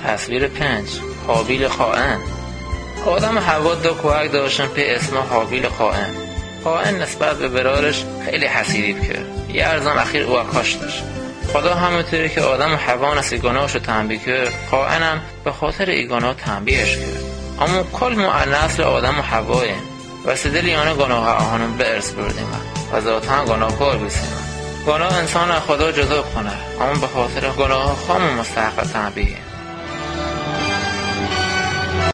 تصویر 5 هابیل خائن. آدم و حوا دو کوهک داشتن به اسم هابیل خائن. خائن نسبت به برادرش خیلی حسیدی کرد. یه ارزم اخیر او کاش داشت. خدا همونطوری که آدم و حوا نسی گناهشو تنبیه کرد، خائنم به خاطر این گناه تنبیهش کرد. اما کل ما نسل آدم و حواه و سدلی آنه گناه آهانم به ارث بردیم و ذاتاً گناهکار بیسیم. گناه انسان خدا جدا کنه، اما به خاطر گناه خام مستحق تنبیه.